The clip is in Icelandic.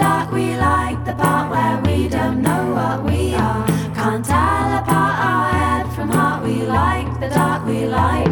dark, we like the part where we don't know what we are. Can't tell apart our head from heart, we like the dark, we like